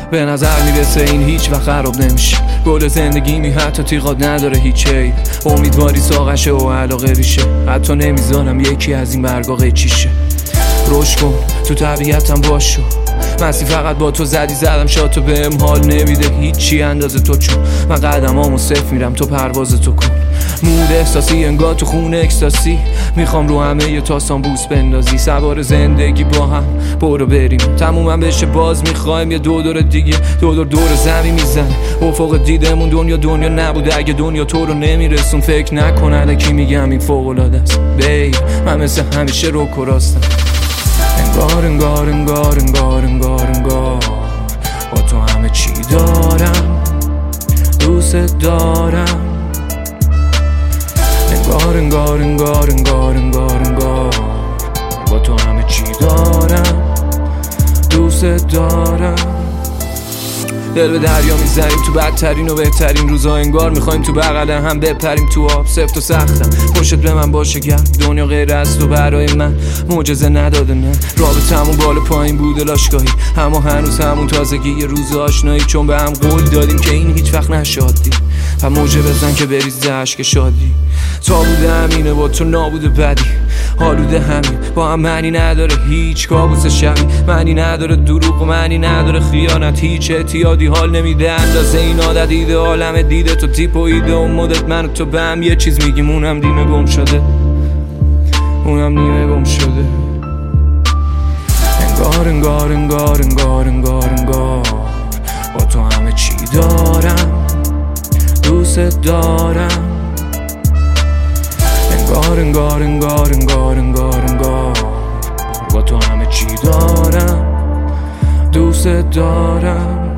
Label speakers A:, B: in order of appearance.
A: به نظر میرسه این هیچ وقت خراب نمیشه. گل زندگی می حتی تیغات نداره هیچ عیب. امیدواری ساقشه و علاقه ریشه. حتی نمیذارم یکی از این برگا قیچیشه. رشد کن تو طبیعتم باشو. مستی فقط با تو زدم شاتو بهم حال نمیده هیچی اندازه تو، چون من قدمامو صفر میرم تو پرواز تو کن. مود احساسی انگار تو خونه اکستاسی. میخوام رو همه یه تاسان بوس بندازی. سوار زندگی با هم برو بریم تمومم بشه باز میخوایم یه دور دیگه. دور زمین میزنه افق دیدمون. دنیا نبوده اگه دنیا تو رو نمیرسون. فکر نکن الکی میگم این فوق‌العاده است بی. من مثل همیشه رو کراستم. انگار با تو همه چی دارم دوست دارم. انگار با تو همه چی دارم دوست دارم. دل به دریا میزنیم تو بدترین و بهترین روزا. انگار میخوایم تو بغل هم بپریم تو آب. سفت و سختم پشت به من باشه گرم. دنیا غیر از تو برای من معجزه نداده نه. رابطمون بالا پایین بوده لاشگاهی، اما هنوز همون تازگی یه روز آشنایی. چون به هم قول دادیم که این هیچ وقت نشادی و موجه بزن که بریزه عشق شادی. تا بوده همینه با تو نابوده بدی. حالوده همین با هم معنی نداره هیچ کابوس شبی. معنی نداره دروغ و معنی نداره خیانت. هیچ اعتیادی حال نمیده اندازه این عادت. ایده عالم دیده تو تیپ و ایده و مدت. من و تو به هم یه چیز میگیم اونم نیمه گم شده. انگار با تو همه چی دارم دوست دارم. انگار با تو همه چی دارم دوست دارم.